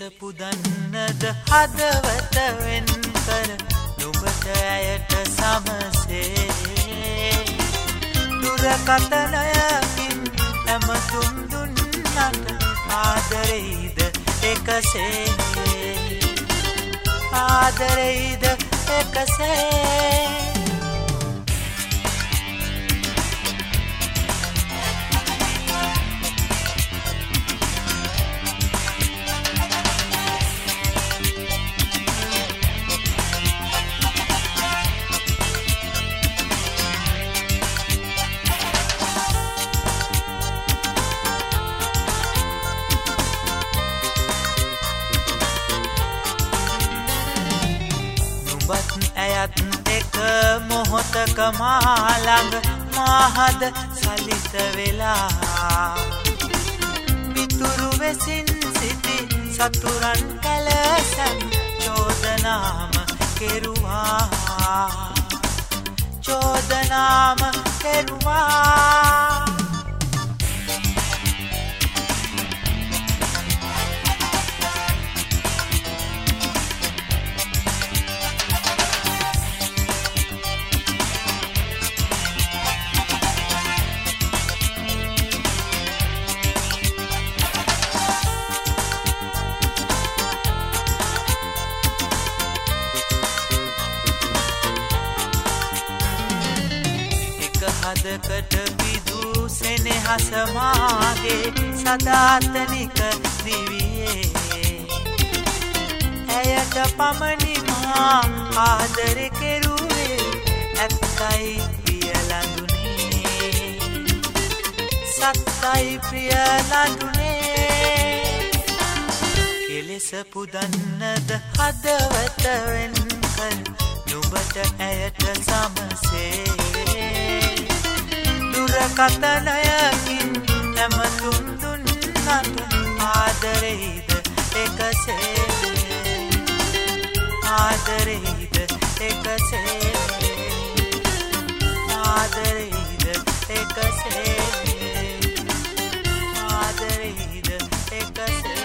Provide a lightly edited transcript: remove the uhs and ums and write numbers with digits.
පුදන්නද හදවත වෙන් කර නුඹට ඇයට සමසේ දුරකතනයකින් ඇමතුම් දුන්නට ආදරෙයිද එකසේ ආදරෙයිද එකසේ ඇයත් එක මොහොතක මාළඟ මාහද සලිත වෙලා මිතුරු වෙසින් සිටි සතුරන් කලසන් චෝදනාම කෙරුවා හදකට විදු සෙනෙහස මාගේ සදාතනික දිවියේ ඇයට පමණි මා ආදර කෙරුවේ ඇත්තයි ප්‍රියලඳුනේ සත්තයි ප්‍රියලඳුනේ කෙලෙස පුදන්නද හදවත වෙන් කර නුඹට ඇයට සමසේ දුරකතනයකින් ඇමතුම් දුන්නට ආදරෙයිද එකසේ ආදරෙයිද එකසේ ආදරෙයිද එකසේ ආදරෙයිද එකසේ